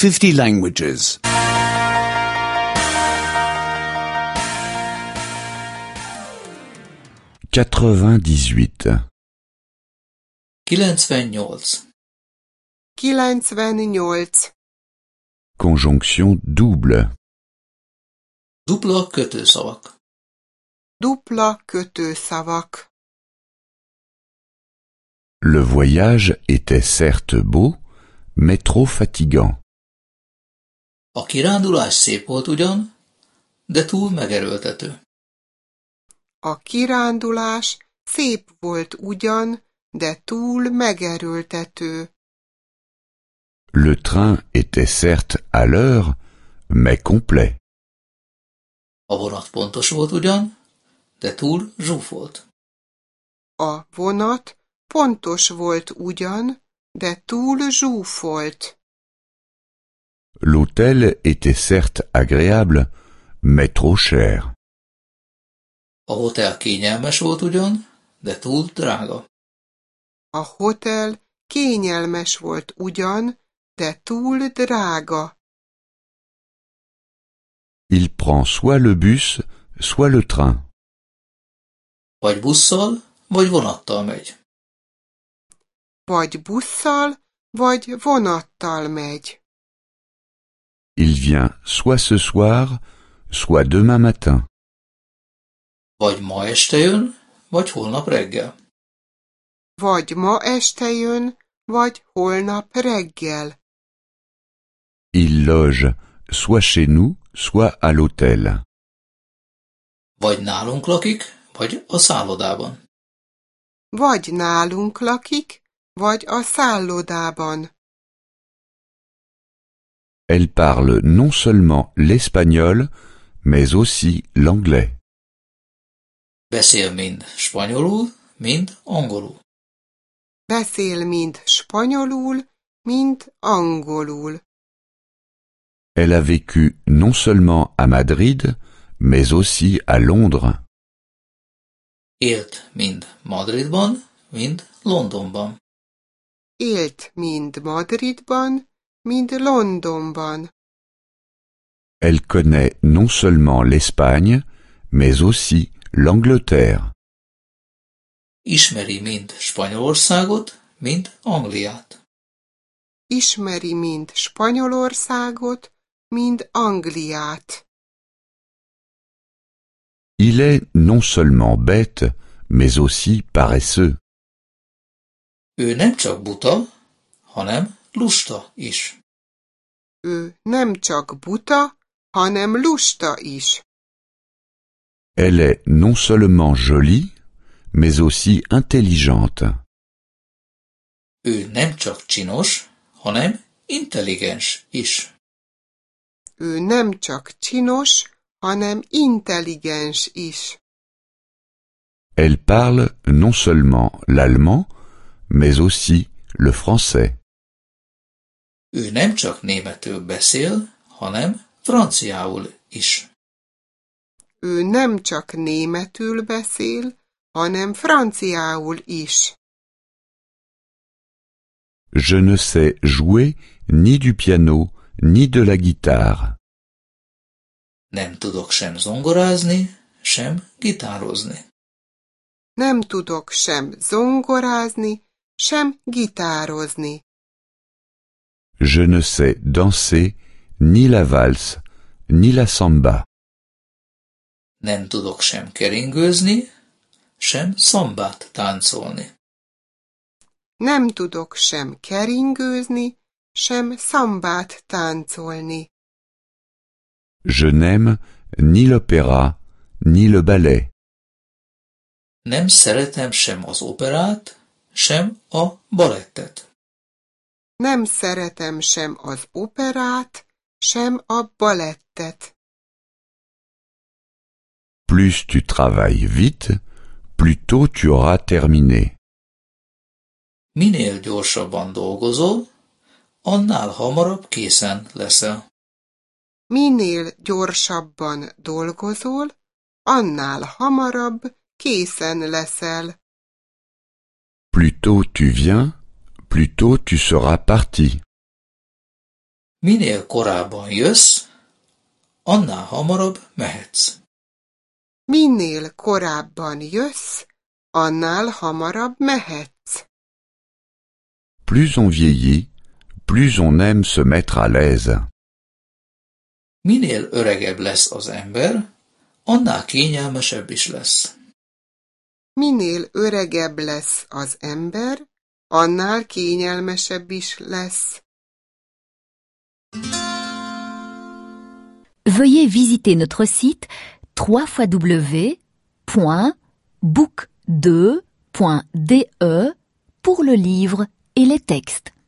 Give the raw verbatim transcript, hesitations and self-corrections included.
fifty languages. quatre-vingt-dix-huit. kilencvennyolc. kilencvennyolc. Conjonction double. Dupla kötőszavak. Dupla kötőszavak. Le voyage était certes beau, mais trop fatigant. A kirándulás szép volt ugyan, de túl megerőltető. A kirándulás szép volt ugyan, de túl megerőltető. Le train était certes à l'heure, mais complet. A vonat pontos volt ugyan, de túl zsúfolt. A vonat pontos volt ugyan, de túl zsúfolt. L'hôtel était certes agréable, mais trop cher. A hotel kényelmes volt ugyan, de túl drága. A hotel kényelmes volt ugyan, de túl drága. Il prend soit le bus, soit le train. Vagy busszal, vagy vonattal megy. Vagy busszal, vagy vonattal megy. Il vient soit ce soir, soit demain matin. Vagy ma este jön, vagy holnap reggel. Vagy ma este jön, vagy holnap reggel. Il loge soit chez nous, soit à l'hôtel. Vagy nálunk lakik, vagy a szállodában. Vagy nálunk lakik, vagy a szállodában. Elle parle non seulement l'espagnol, mais aussi l'anglais. Beszél mind spanyolul, mind angolul. Beszél mind spanyolul, mind angolul. Elle a vécu non seulement à Madrid, mais aussi à Londres. Élt mind Madridban, mind Londonban. Élt mind Madridban, mind Londonban. Elle connaît non seulement l'Espagne, mais aussi l'Angleterre. Ismeri mind Spanyolországot, mind Angliát. Ismeri mind Spanyolországot, mind Angliát. Il est non seulement bête, mais aussi paresseux. Ő nem csak buta, hanem lusta is. Ő nem csak buta, hanem lusta is. Elle est non seulement jolie, mais aussi intelligente. Ő nem csak csinos, hanem intelligens is. Ő nem csak csinos, hanem intelligens is. Elle parle non seulement l'allemand, mais aussi le français. Ő nem csak németül beszél, hanem franciául is. Ő nem csak németül beszél, hanem franciául is. Je ne sais jouer ni du piano, ni de la guitare. Nem tudok sem zongorázni, sem gitározni. Nem tudok sem zongorázni, sem gitározni. Je ne sais danser ni la valse, ni la samba. Nem tudok sem keringőzni, sem szambát táncolni. Nem tudok sem keringőzni, sem szambát táncolni. Je n'aime ni l'opéra, ni le ballet. Nem szeretem sem az operát, sem a balettet. Nem szeretem sem az operát, sem a balettet. Plus tu travailles vite, plus tôt tu auras terminé. Minél gyorsabban dolgozol, annál hamarabb készen leszel. Minél gyorsabban dolgozol, annál hamarabb készen leszel. Plus tôt tu viens, plus tôt tu seras parti. Minél korábban jössz, annál hamarabb mehetsz. Minél korábban jössz, annál hamarabb mehetsz. Plus on vieillit, plus on aime se mettre à l'aise. Minél öregebb lesz az ember, annál kényelmesebb is lesz. Minél öregebb lesz az ember, annál kényelmesebb is lesz. Veuillez visiter notre site w w w point book deux point d e pour le livre et les textes.